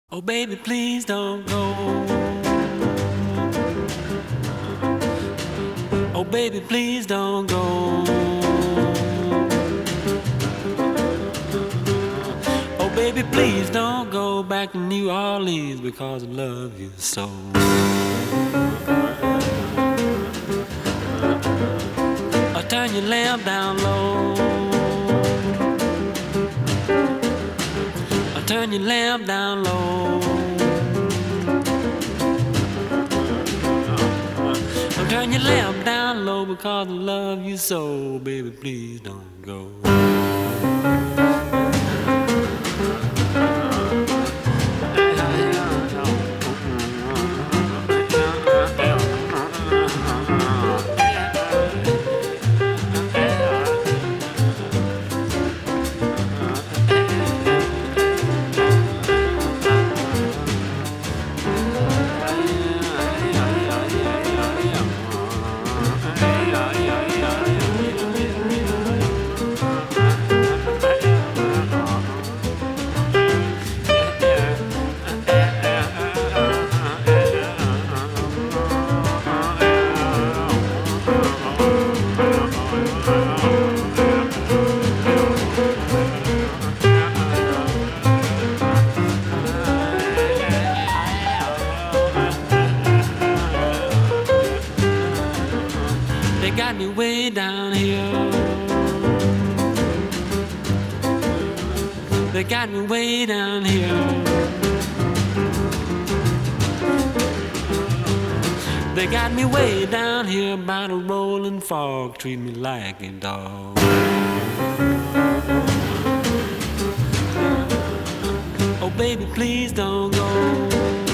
Oh baby, please don't go. Oh baby, please don't go. Oh baby, please don't go back to New Orleans because I love you so. Oh, turn your lamp down low. Oh, turn your lamp down low. Oh, turn your lamp down low because I love you so. Baby, please don't go. They got me way down here. They got me way down here. They got me way down here by the rolling fog. Treat me like a dog. Oh baby, please don't go.